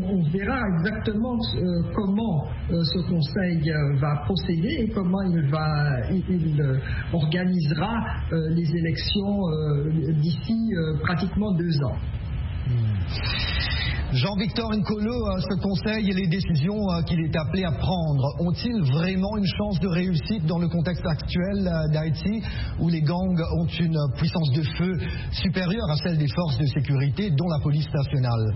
on verra exactement comment ce Conseil va procéder et comment il organisera les élections d'ici pratiquement 2 ans. Jean-Victor Nkolo, ce Conseil et les décisions qu'il est appelé à prendre ont-ils vraiment une chance de réussite dans le contexte actuel d'Haïti où les gangs ont une puissance de feu supérieure à celle des forces de sécurité, dont la police nationale?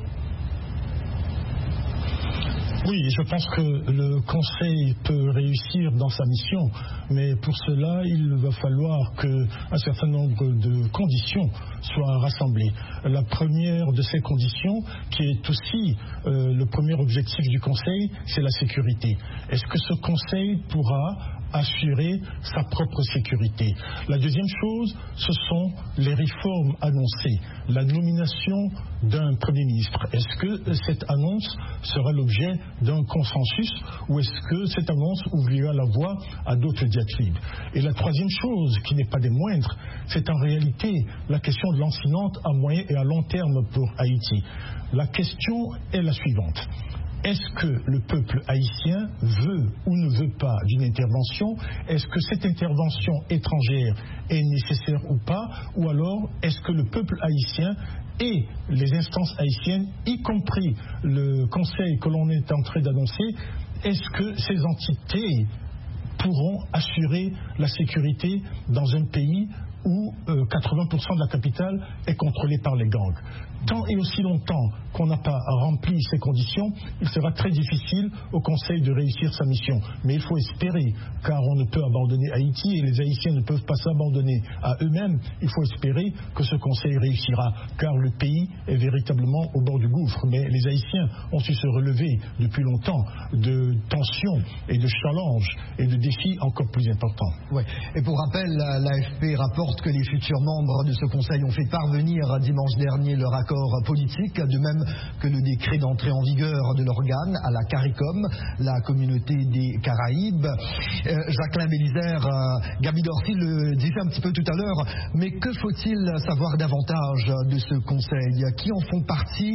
Oui, je pense que le Conseil peut réussir dans sa mission, mais pour cela, il va falloir qu'un certain nombre de conditions soient rassemblées. La première de ces conditions, qui est aussi le premier objectif du Conseil, c'est la sécurité. Est-ce que ce Conseil pourra assurer sa propre sécurité? La deuxième chose, ce sont les réformes annoncées, la nomination d'un Premier ministre. Est-ce que cette annonce sera l'objet d'un consensus ou est-ce que cette annonce ouvrira la voie à d'autres diatribes? Et la troisième chose, qui n'est pas des moindres, c'est en réalité la question de lancinante à moyen et à long terme pour Haïti. La question est la suivante. Est-ce que le peuple haïtien veut ou ne veut pas d'une intervention? Est-ce que cette intervention étrangère est nécessaire ou pas? Ou alors, est-ce que le peuple haïtien et les instances haïtiennes, y compris le Conseil que l'on est en train d'annoncer, est-ce que ces entités pourront assurer la sécurité dans un pays où 80% de la capitale est contrôlée par les gangs? Tant et aussi longtemps qu'on n'a pas rempli ces conditions, il sera très difficile au Conseil de réussir sa mission. Mais il faut espérer, car on ne peut abandonner Haïti et les Haïtiens ne peuvent pas s'abandonner à eux-mêmes. Il faut espérer que ce Conseil réussira, car le pays est véritablement au bord du gouffre. Mais les Haïtiens ont su se relever depuis longtemps de tensions et de challenges et de défis encore plus importants. Ouais. Et pour rappel, l'AFP rapporte que les futurs membres de ce Conseil ont fait parvenir dimanche dernier leur accord politique, de même que le décret d'entrée en vigueur de l'organe à la CARICOM, la communauté des Caraïbes. Jacqueline Bélizaire, Gaby Dorcy le disait un petit peu tout à l'heure, mais que faut-il savoir davantage de ce Conseil? Qui en font partie?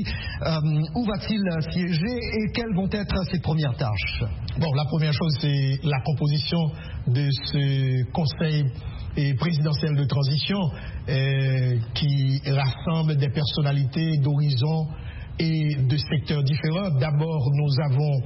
Où va-t-il siéger et quelles vont être ses premières tâches? Bon, la première chose, c'est la composition de ce Conseil présidentiel de transition qui rassemble des personnalités d'horizons et de secteurs différents. D'abord, nous avons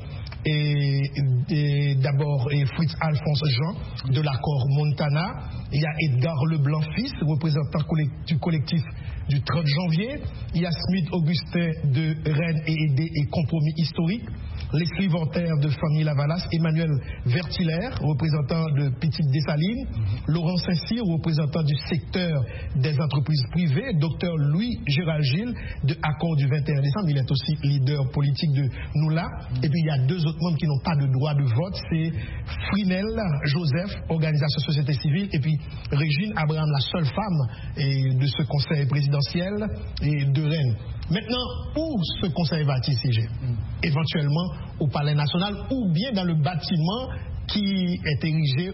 Fritz Alphonse Jean de l'accord Montana. Il y a Edgar Leblanc-Fils, représentant du collectif du 30 janvier. Il y a Smith Augustin de Rennes et Aidé et Compromis historique. Leslie Voltaire de Famille Lavalas, Emmanuel Vertiller, représentant de Petite Dessalines, Laurent Saint-Cyr, représentant du secteur des entreprises privées, Dr Louis Gérald Gilles de Accord du 21 décembre, il est aussi leader politique de Noula. Et puis il y a 2 autres membres qui n'ont pas de droit de vote, c'est Frinel Joseph, organisation société civile, et puis Régine Abraham, la seule femme de ce conseil présidentiel et de Rennes. Maintenant, où ce conseil va-t-il siéger? Éventuellement au Palais national ou bien dans le bâtiment qui est érigé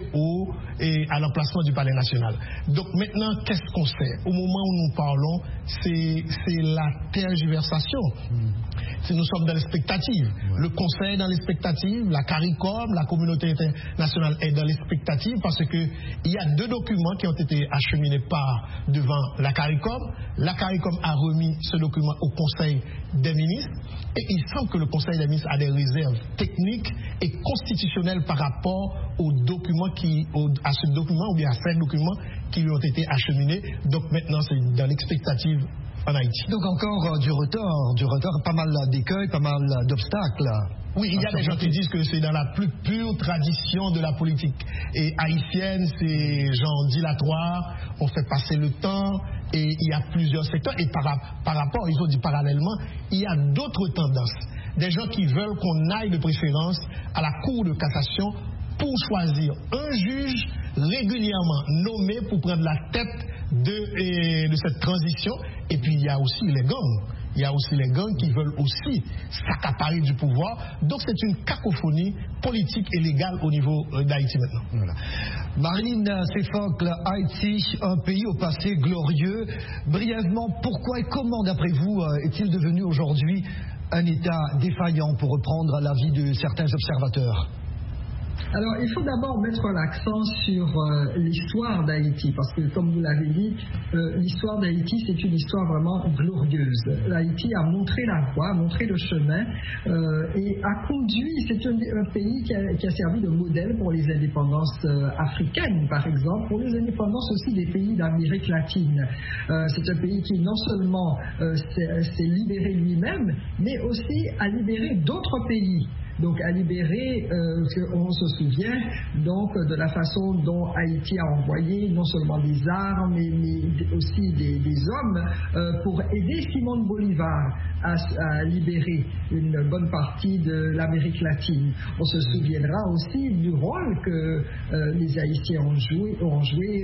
à l'emplacement du Palais national. Donc maintenant, qu'est-ce qu'on sait? Au moment où nous parlons, c'est la tergiversation. Nous sommes dans l'expectative. Le Conseil est dans l'expectative, la CARICOM, la communauté internationale est dans l'expectative parce qu'il y a 2 documents qui ont été acheminés devant la CARICOM. La CARICOM a remis ce document au Conseil des ministres et il semble que le Conseil des ministres a des réserves techniques et constitutionnelles par rapport aux documents à ce document ou bien à ces documents qui lui ont été acheminés. Donc maintenant, c'est dans l'expectative en Haïti. Donc encore du retard, pas mal d'écueils, pas mal d'obstacles. Oui, il y a des gens qui disent que c'est dans la plus pure tradition de la politique haïtienne, c'est genre dilatoire, on fait passer le temps et il y a plusieurs secteurs et par rapport, il faut dire parallèlement, il y a d'autres tendances. Des gens qui veulent qu'on aille de préférence à la Cour de cassation pour choisir un juge régulièrement nommé pour prendre la tête de cette transition. Et puis il y a aussi les gangs. Il y a aussi les gangs qui veulent aussi s'accaparer du pouvoir. Donc c'est une cacophonie politique et légale au niveau d'Haïti maintenant. Voilà. Marilyn Seffocle, Haïti, un pays au passé glorieux. Brièvement, pourquoi et comment, d'après vous, est-il devenu aujourd'hui un État défaillant, pour reprendre l'avis de certains observateurs? Alors, il faut d'abord mettre l'accent sur l'histoire d'Haïti, parce que, comme vous l'avez dit, l'histoire d'Haïti, c'est une histoire vraiment glorieuse. Haïti a montré la voie, a montré le chemin et a conduit, c'est un pays qui a servi de modèle pour les indépendances africaines, par exemple, pour les indépendances aussi des pays d'Amérique latine. C'est un pays qui non seulement s'est libéré lui-même, mais aussi a libéré d'autres pays. Donc à libérer, on se souvient donc de la façon dont Haïti a envoyé non seulement des armes mais aussi des hommes pour aider Simón Bolivar à libérer une bonne partie de l'Amérique latine. On se souviendra aussi du rôle que les Haïtiens ont joué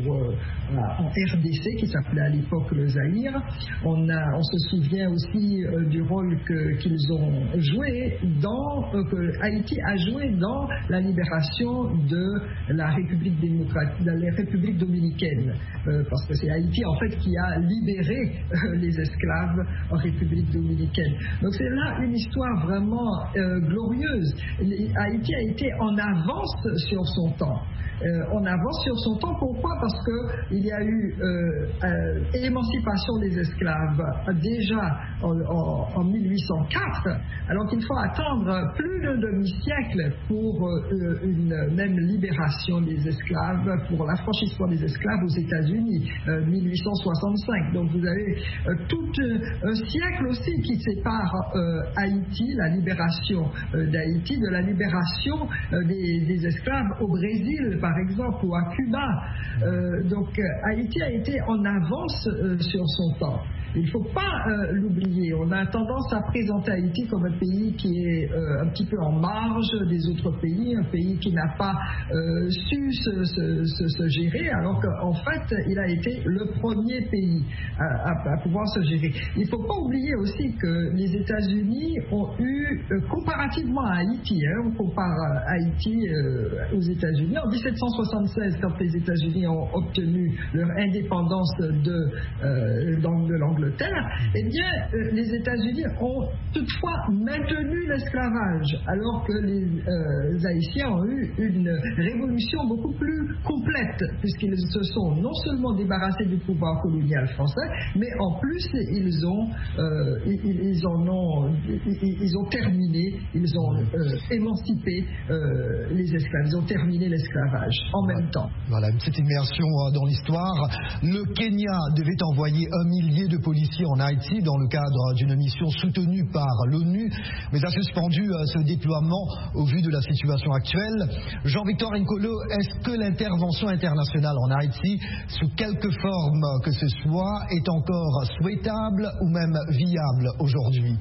en RDC, qui s'appelait à l'époque le Zaïre. On se souvient aussi du rôle qu'ils ont joué que Haïti a joué dans la libération de la République dominicaine, parce que c'est Haïti en fait qui a libéré les esclaves en République dominicaine. Donc c'est là une histoire vraiment glorieuse. Haïti a été en avance sur son temps. On avance sur son temps. Pourquoi? Parce qu'il y a eu émancipation des esclaves déjà en 1804, alors qu'il faut attendre plus d'un demi-siècle pour une même libération des esclaves, pour l'affranchissement des esclaves aux États-Unis, 1865. Donc vous avez tout un siècle aussi qui sépare Haïti, la libération d'Haïti, de la libération des esclaves au Brésil, par exemple, ou à Cuba. Donc Haïti a été en avance sur son temps. Il ne faut pas l'oublier. On a tendance à présenter Haïti comme un pays qui est un petit peu en marge des autres pays, un pays qui n'a pas su se gérer, alors qu'en fait, il a été le premier pays à pouvoir se gérer. Il ne faut pas oublier aussi que les États-Unis ont eu, comparativement à Haïti, on compare Haïti aux États-Unis, en 1776, quand les États-Unis ont obtenu leur indépendance de l'Angleterre, eh bien, les États-Unis ont toutefois maintenu l'esclavage, alors que les Haïtiens ont eu une révolution beaucoup plus complète, puisqu'ils se sont non seulement débarrassés du pouvoir colonial français, mais en plus ils ont terminé, ils ont émancipé les esclaves, ils ont terminé l'esclavage en même temps. Voilà, une petite immersion dans l'histoire. Le Kenya devait envoyer 1 millier de policiers en Haïti dans le cadre d'une mission soutenue par l'ONU, mais a suspendu ce déploiement au vu de la situation actuelle. Jean-Victor Nkolo, est-ce que l'intervention internationale en Haïti, sous quelque forme que ce soit, est encore souhaitable ou même viable aujourd'hui?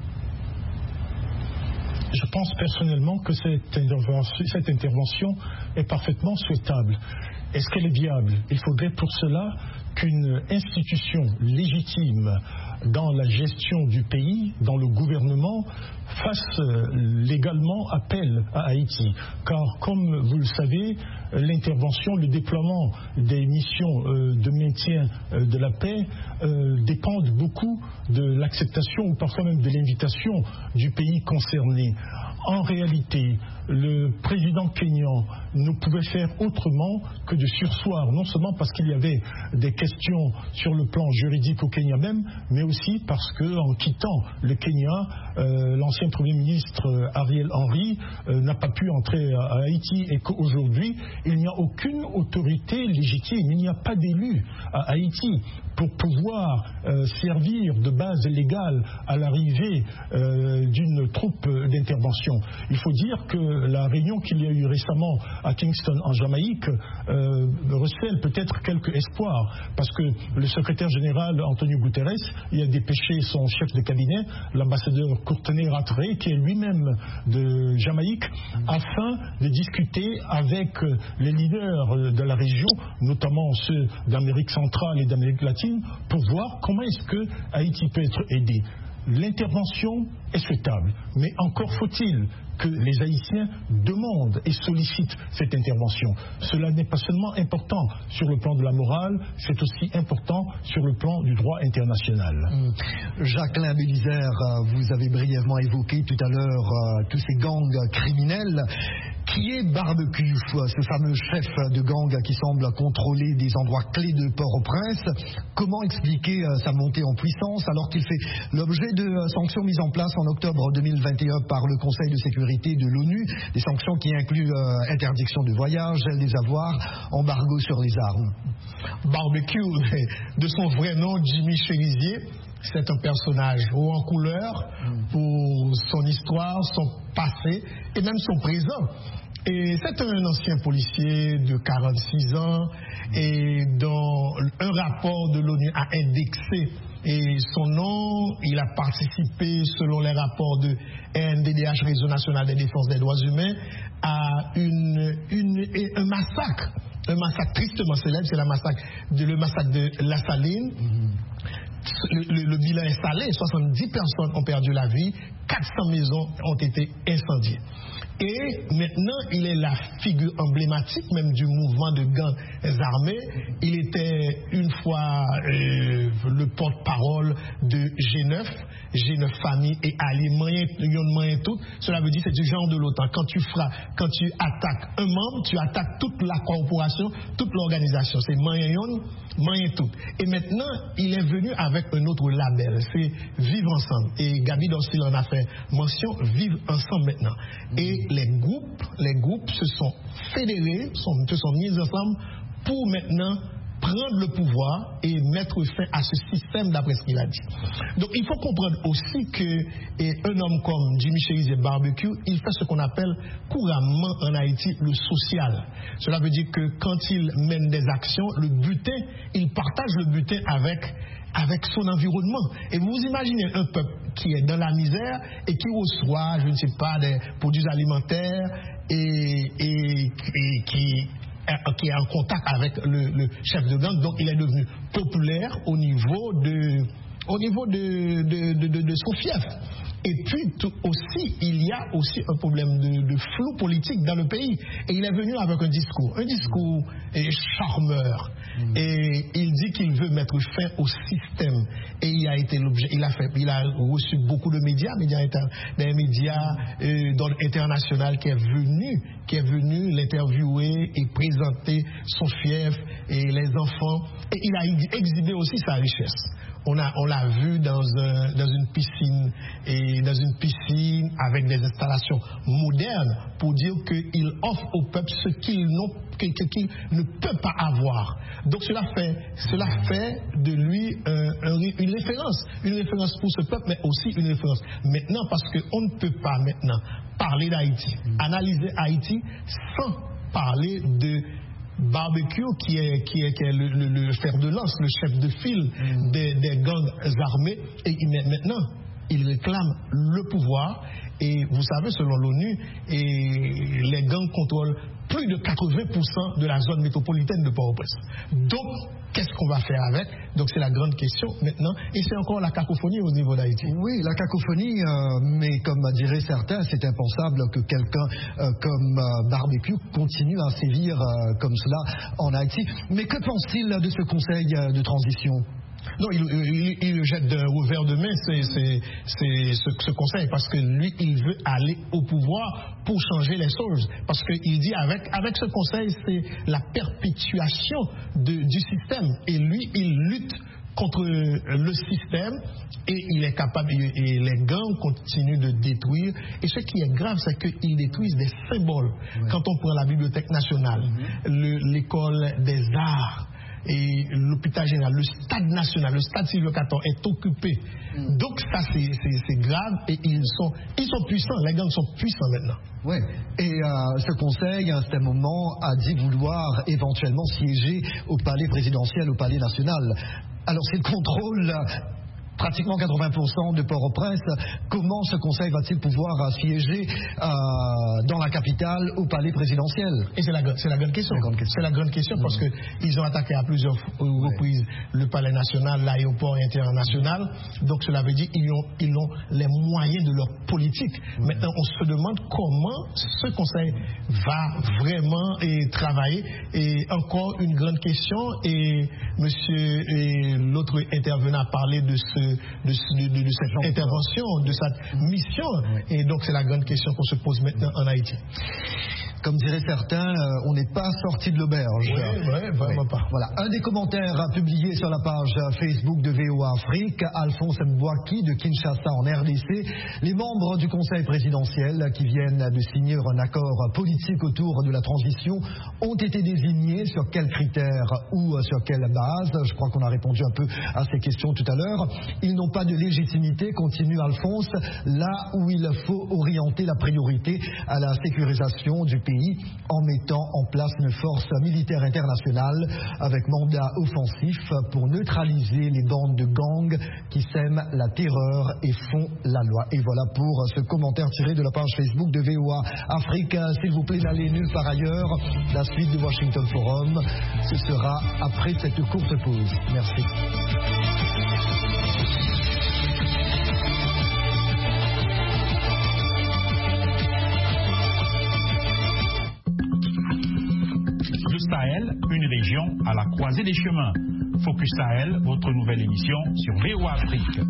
Je pense personnellement que cette intervention est parfaitement souhaitable. Est-ce qu'elle est viable? Il faudrait pour cela qu'une institution légitime dans la gestion du pays, dans le gouvernement, fasse légalement appel à Haïti. Car, comme vous le savez, l'intervention, le déploiement des missions de maintien de la paix dépendent beaucoup de l'acceptation ou parfois même de l'invitation du pays concerné. En réalité, le président kényan ne pouvait faire autrement que de surseoir, non seulement parce qu'il y avait des questions sur le plan juridique au Kenya même, mais aussi parce qu'en quittant le Kenya, l'ancien Premier ministre Ariel Henry n'a pas pu entrer à Haïti et qu'aujourd'hui, il n'y a aucune autorité légitime, il n'y a pas d'élu à Haïti pour pouvoir servir de base légale à l'arrivée d'une troupe d'intervention. Il faut dire que la réunion qu'il y a eu récemment à Kingston en Jamaïque recèle peut-être quelques espoirs, parce que le secrétaire général Antonio Guterres y a dépêché son chef de cabinet, l'ambassadeur Courtenay Rattray, qui est lui-même de Jamaïque, afin de discuter avec les leaders de la région, notamment ceux d'Amérique centrale et d'Amérique latine, pour voir comment est-ce que Haïti peut être aidé. l'intervention est souhaitable, mais encore faut-il que les Haïtiens demandent et sollicitent cette intervention. Cela n'est pas seulement important sur le plan de la morale, c'est aussi important sur le plan du droit international. Jacqueline Bélizaire, vous avez brièvement évoqué tout à l'heure tous ces gangs criminels. Qui est Barbecue, ce fameux chef de gang qui semble contrôler des endroits clés de Port-au-Prince? Comment expliquer sa montée en puissance alors qu'il fait l'objet de sanctions mises en place en octobre 2021 par le Conseil de sécurité de l'ONU, des sanctions qui incluent interdiction de voyage, gel des avoirs, embargo sur les armes? Barbecue, de son vrai nom, Jimmy Cherizier, c'est un personnage haut en couleur pour son histoire, son passé et même son présent. Et c'est un ancien policier de 46 ans et dont un rapport de l'ONU a indexé et son nom, il a participé selon les rapports de RNDDH, Réseau National de Défense des Droits Humains, à un massacre tristement célèbre, c'est le massacre de La Saline. Le bilan est salé, 70 personnes ont perdu la vie, 400 maisons ont été incendiées. Et maintenant, il est la figure emblématique même du mouvement de gangs armés. Il était une fois le porte-parole de G9 Famille et alliés, tout. Cela veut dire que c'est du genre de l'OTAN. Quand tu attaques un membre, tu attaques toute la corporation, toute l'organisation. C'est moyen tout. Et maintenant, il est venu avec un autre label, c'est Vivre Ensemble. Et Gabi Dorsil en a fait mention, Vivre Ensemble maintenant. Et les groupes se sont fédérés, se sont mis ensemble pour maintenant prendre le pouvoir et mettre fin à ce système d'après ce qu'il a dit. Donc il faut comprendre aussi qu'un homme comme Jimmy Cherizier Barbecue, il fait ce qu'on appelle couramment en Haïti le social. Cela veut dire que quand il mène des actions, il partage le butin avec son environnement. Et vous imaginez un peuple qui est dans la misère et qui reçoit, je ne sais pas, des produits alimentaires et qui est en contact avec le chef de gang, donc il est devenu populaire au niveau de son fief. Et puis aussi, il y a aussi un problème de flou politique dans le pays. Et il est venu avec un discours charmeur. Et il dit qu'il veut mettre fin au système. Et il a reçu beaucoup de médias, des médias internationaux qui est venu l'interviewer et présenter son fief et les enfants. Et il a exhibé aussi sa richesse. On l'a vu dans une piscine avec des installations modernes pour dire qu'il offre au peuple ce qu'il ne peut pas avoir. Donc cela fait de lui une référence pour ce peuple, mais aussi une référence maintenant, parce qu'on ne peut pas maintenant parler d'Haïti, analyser Haïti sans parler de Barbecue qui est le fer de lance, le chef de file des gangs armés, et maintenant il réclame le pouvoir. Et vous savez, selon l'ONU, les gangs contrôlent plus de 80% de la zone métropolitaine de Port-au-Prince. Donc, qu'est-ce qu'on va faire avec? Donc, c'est la grande question maintenant. Et c'est encore la cacophonie au niveau d'Haïti. Oui, la cacophonie, mais comme diraient certains, c'est impensable que quelqu'un comme Barbecue continue à sévir comme cela en Haïti. Mais que pense-t-il de ce conseil de transition? Non, il le jette d'un revers de main, ce conseil, parce que lui, il veut aller au pouvoir pour changer les choses. Parce qu'il dit, avec ce conseil, c'est la perpétuation du système. Et lui, il lutte contre le système et il est capable, et les gangs continuent de détruire. Et ce qui est grave, c'est qu'ils détruisent des symboles. Ouais. Quand on prend la Bibliothèque nationale, l'école des arts, et l'hôpital général, le stade national, le stade Sylvio Caton est occupé. Donc ça c'est grave et ils sont puissants, les gangs sont puissants maintenant. Oui, et ce conseil à un moment a dit vouloir éventuellement siéger au palais présidentiel, au palais national. Alors c'est le contrôle pratiquement 80% de Port-au-Prince. Comment ce conseil va-t-il pouvoir siéger dans la capitale au palais présidentiel? Et c'est la grande question. C'est la grande question parce qu'ils ont attaqué à plusieurs reprises le palais national, l'aéroport international. Donc cela veut dire qu'ils ont les moyens de leur politique. Maintenant, on se demande comment ce conseil va vraiment travailler. Et encore une grande question. Et l'autre intervenant a parlé de cette intervention, de cette mission. Et donc c'est la grande question qu'on se pose maintenant en Haïti. Comme diraient certains, on n'est pas sorti de l'auberge. Oui, vraiment pas. Voilà. Un des commentaires publiés sur la page Facebook de VOA Afrique, Alphonse Mbouaki de Kinshasa en RDC, les membres du Conseil présidentiel qui viennent de signer un accord politique autour de la transition ont été désignés sur quels critères ou sur quelle base. Je crois qu'on a répondu un peu à ces questions tout à l'heure. Ils n'ont pas de légitimité, continue Alphonse, là où il faut orienter la priorité à la sécurisation du pays en mettant en place une force militaire internationale avec mandat offensif pour neutraliser les bandes de gangs qui sèment la terreur et font la loi. Et voilà pour ce commentaire tiré de la page Facebook de VOA Afrique. S'il vous plaît, n'allez nulle part ailleurs. La suite de Washington Forum, ce sera après cette courte pause. Merci. Sahel, une région à la croisée des chemins. Focus Sahel, votre nouvelle émission sur VOA Afrique.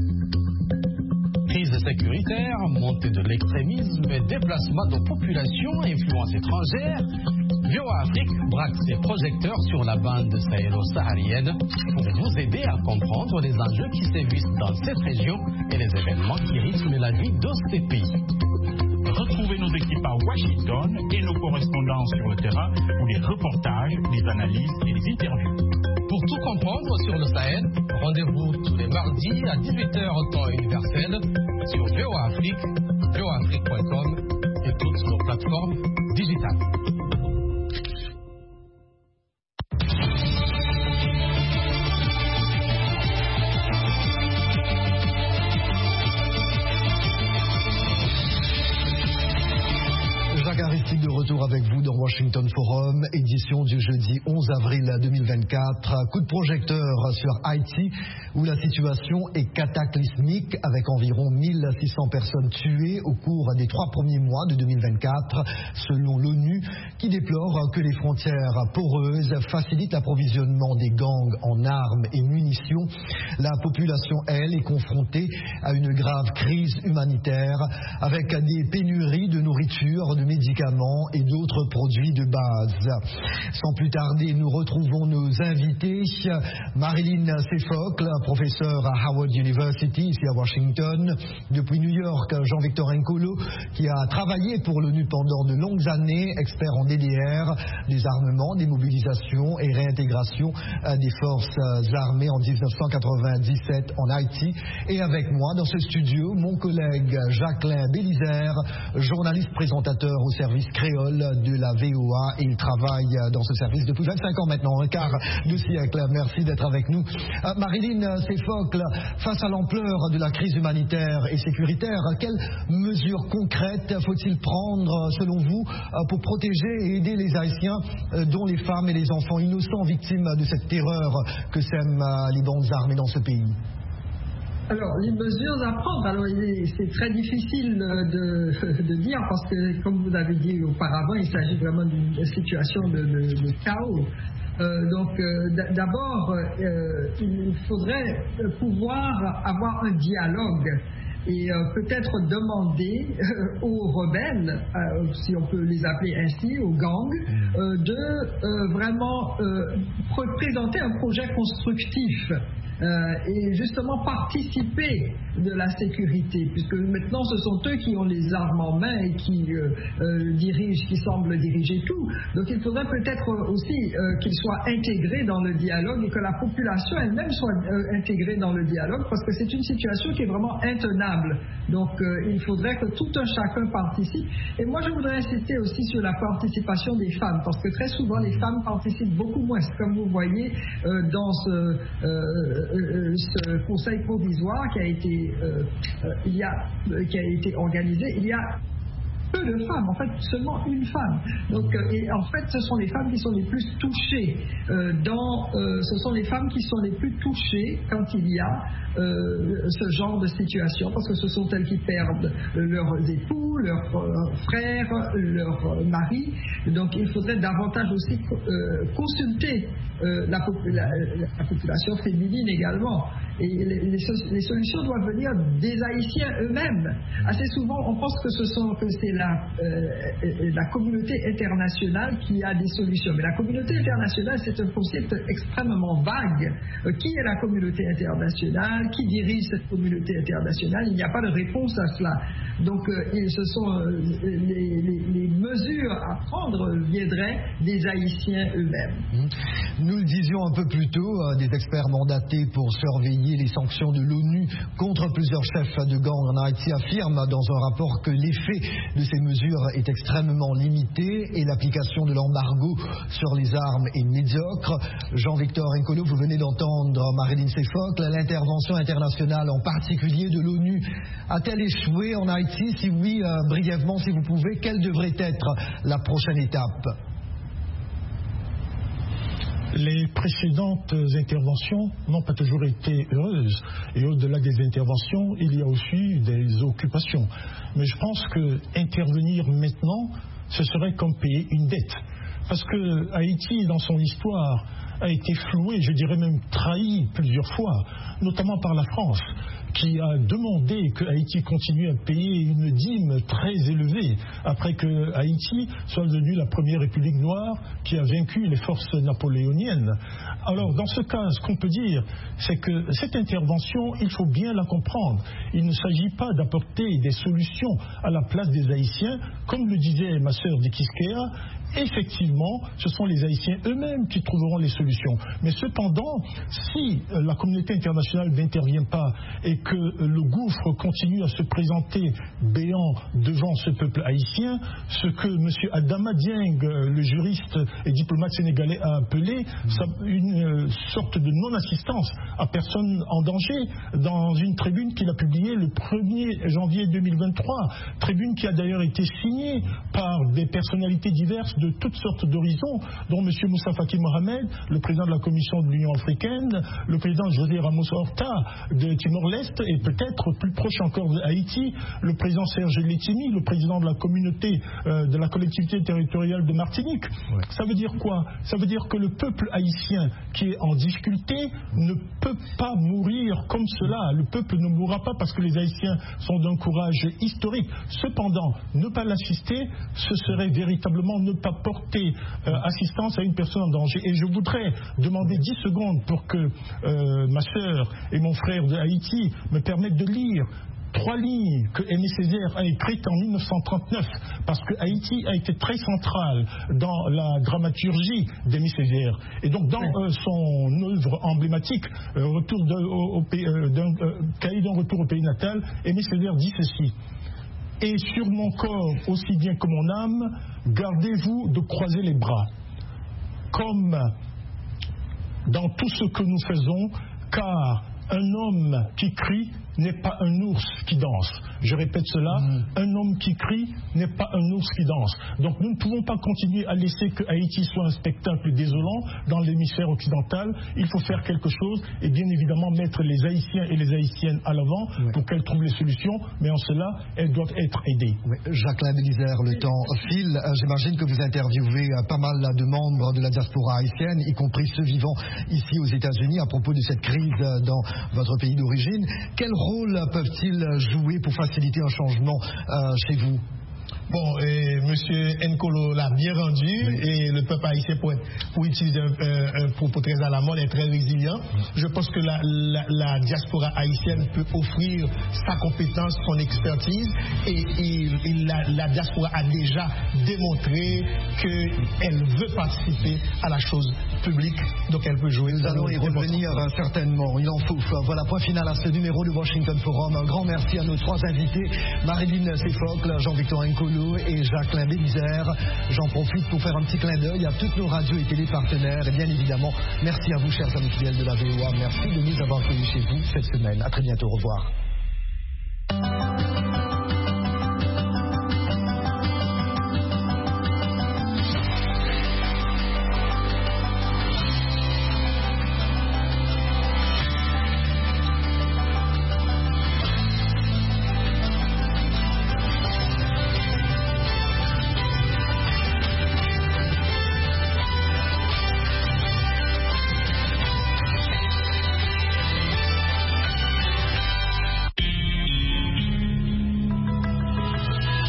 Crise sécuritaire, montée de l'extrémisme et déplacement de populations, influence étrangère. VOA Afrique braque ses projecteurs sur la bande sahélo-saharienne pour vous aider à comprendre les enjeux qui sévissent dans cette région et les événements qui rythment la vie de ces pays. Retrouvez nos équipes à Washington et nos correspondants sur le terrain pour les reportages, les analyses et les interviews. Pour tout comprendre sur le Sahel, rendez-vous tous les mardis à 18h au temps universel sur VOA Afrique, voaafrique.com et toutes nos plateformes digitales. De retour avec vous dans Washington Forum, édition du jeudi 11 avril 2024. Coup de projecteur sur Haïti, où la situation est cataclysmique, avec environ 1600 personnes tuées au cours des 3 premiers mois de 2024, selon l'ONU, qui déplore que les frontières poreuses facilitent l'approvisionnement des gangs en armes et munitions. La population, elle, est confrontée à une grave crise humanitaire, avec des pénuries de nourriture, de médicaments et d'autres produits de base. Sans plus tarder, nous retrouvons nos invités. Marilyn Sefocle, professeure à Howard University, ici à Washington. Depuis New York, Jean-Victor Nkolo, qui a travaillé pour l'ONU pendant de longues années, expert en DDR, des armements, des mobilisations et réintégration des forces armées en 1997 en Haïti. Et avec moi, dans ce studio, mon collègue Jacqueline Bélisère, journaliste présentateur au service créole de la VOA, et il travaille dans ce service depuis 25 ans maintenant, un quart de siècle. Merci d'être avec nous. Marilyn Sefocle, face à l'ampleur de la crise humanitaire et sécuritaire, quelles mesures concrètes faut-il prendre selon vous pour protéger et aider les Haïtiens, dont les femmes et les enfants innocents victimes de cette terreur que sèment les bandes armées dans ce pays? Alors, les mesures à prendre, alors c'est très difficile de dire parce que, comme vous l'avez dit auparavant, il s'agit vraiment d'une situation de chaos. D'abord, il faudrait pouvoir avoir un dialogue et peut-être demander aux rebelles, si on peut les appeler ainsi, aux gangs, de vraiment présenter un projet constructif. Et justement participer de la sécurité, puisque maintenant ce sont eux qui ont les armes en main et qui dirigent, qui semblent diriger tout. Donc il faudrait peut-être aussi qu'ils soient intégrés dans le dialogue et que la population elle-même soit intégrée dans le dialogue, parce que c'est une situation qui est vraiment intenable. Donc il faudrait que tout un chacun participe. Et moi je voudrais insister aussi sur la participation des femmes, parce que très souvent les femmes participent beaucoup moins, comme vous voyez dans ce conseil provisoire qui a été organisé, il y a peu de femmes, en fait seulement une femme. Donc, et en fait, ce sont les femmes qui sont les plus touchées. Ce sont les femmes qui sont les plus touchées quand il y a ce genre de situation, parce que ce sont elles qui perdent leurs époux, leurs frères, leurs maris. Donc, il faudrait davantage aussi consulter la population féminine également. Et les solutions doivent venir des Haïtiens eux-mêmes. Assez souvent, on pense que c'est la communauté internationale qui a des solutions. Mais la communauté internationale, c'est un concept extrêmement vague. Qui est la communauté internationale? Qui dirige cette communauté internationale? Il n'y a pas de réponse à cela. Donc, ce sont les mesures à prendre viendraient des Haïtiens eux-mêmes. Nous le disions un peu plus tôt, des experts mandatés pour surveiller les sanctions de l'ONU contre plusieurs chefs de gang en Haïti affirment dans un rapport que l'effet de ces mesures est extrêmement limité et l'application de l'embargo sur les armes est médiocre. Jean-Victor Nkolo, vous venez d'entendre Marilyn Sefocle. L'intervention internationale, en particulier de l'ONU, a-t-elle échoué en Haïti? Si oui, brièvement, si vous pouvez, quelle devrait être la prochaine étape? Les précédentes interventions n'ont pas toujours été heureuses. Et au-delà des interventions, il y a aussi des occupations. Mais je pense qu'intervenir maintenant, ce serait comme payer une dette. Parce que Haïti, dans son histoire, a été floué, je dirais même trahi plusieurs fois, notamment par la France, qui a demandé que Haïti continue à payer une dîme très élevée après que Haïti soit devenue la première république noire qui a vaincu les forces napoléoniennes. Alors dans ce cas, ce qu'on peut dire, c'est que cette intervention, il faut bien la comprendre. Il ne s'agit pas d'apporter des solutions à la place des Haïtiens, comme le disait ma sœur Dikiskea. Effectivement, ce sont les Haïtiens eux-mêmes qui trouveront les solutions. Mais cependant, si la communauté internationale n'intervient pas et que le gouffre continue à se présenter béant devant ce peuple haïtien, ce que M. Adama Dieng, le juriste et diplomate sénégalais, a appelé une sorte de non-assistance à personne en danger, dans une tribune qu'il a publiée le 1er janvier 2023, tribune qui a d'ailleurs été signée par des personnalités diverses de toutes sortes d'horizons, dont M. Moussa Faki Mohamed, le président de la Commission de l'Union africaine, le président José Ramos Horta de Timor-Leste, et peut-être plus proche encore de Haïti, le président Serge Letimi, le président de la communauté de la collectivité territoriale de Martinique. Ouais. Ça veut dire quoi? Ça veut dire que le peuple haïtien qui est en difficulté ne peut pas mourir comme cela. Le peuple ne mourra pas parce que les Haïtiens sont d'un courage historique. Cependant, ne pas l'assister, ce serait véritablement ne pas porter assistance à une personne en danger. Et je voudrais demander 10 secondes pour que ma sœur et mon frère de Haïti me permettent de lire 3 lignes que Aimé Césaire a écrites en 1939, parce que Haïti a été très central dans la dramaturgie d'Aimé Césaire. Et donc dans son œuvre emblématique, Cahier d'un retour au pays natal, Aimé Césaire dit ceci: et sur mon corps aussi bien que mon âme, gardez-vous de croiser les bras, comme dans tout ce que nous faisons, car un homme qui crie n'est pas un ours qui danse. Je répète cela, un homme qui crie n'est pas un ours qui danse. Donc nous ne pouvons pas continuer à laisser que Haïti soit un spectacle désolant dans l'hémisphère occidental. Il faut faire quelque chose et bien évidemment mettre les Haïtiens et les Haïtiennes à l'avant pour qu'elles trouvent les solutions, mais en cela, elles doivent être aidées. Jacqueline Bélisère, le temps file. J'imagine que vous interviewez pas mal de membres de la diaspora haïtienne, y compris ceux vivant ici aux États-Unis, à propos de cette crise dans votre pays d'origine. Quel rôle peuvent-ils jouer pour faciliter un changement chez vous? Bon, Monsieur Nkolo l'a bien rendu, et le peuple haïtien, pour utiliser un propos très à la mode, est très résilient. Je pense que la diaspora haïtienne peut offrir sa compétence, son expertise, et la diaspora a déjà démontré qu'elle veut participer à la chose public, donc elle peut jouer. Nous allons y revenir certainement, il en faut. Voilà, point final à ce numéro du Washington Forum. Un grand merci à nos 3 invités, Marilyn Seyfocle, Jean-Victor Nkolo et Jacqueline Bélisère. J'en profite pour faire un petit clin d'œil à toutes nos radios et télé partenaires. Et bien évidemment, merci à vous, chers amis fidèles de la VOA. Merci de nous avoir accueillis chez vous cette semaine. À très bientôt, au revoir.